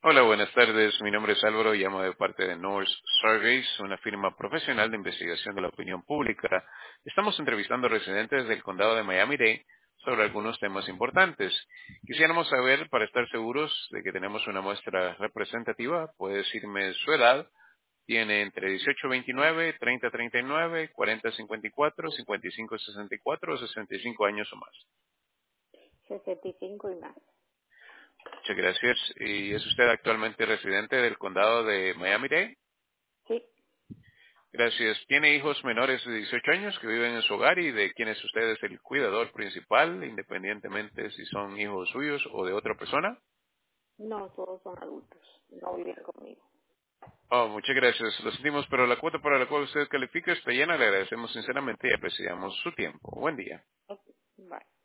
Hola, buenas tardes. Mi nombre es Álvaro, llamo de parte de North Surveys, una firma profesional de investigación de la opinión pública. Estamos entrevistando residentes del condado de Miami-Dade sobre algunos temas importantes. Quisiéramos saber, para estar seguros de que tenemos una muestra representativa, puede decirme su edad. Tiene entre 18 29, 30 39, 40 54, 55 64 o 65 años o más. 65 y más. Muchas gracias. ¿Y es usted actualmente residente del condado de Miami-Dade? Sí, Gracias. ¿Tiene hijos menores de 18 años que viven en su hogar y de quienes usted es el cuidador principal, independientemente si son hijos suyos o de otra persona? no, todos son adultos, no viven conmigo. Oh, muchas gracias. Lo sentimos, pero la cuota para la cual usted califica está llena. Le agradecemos sinceramente y apreciamos su tiempo. Buen día. Ok, bye.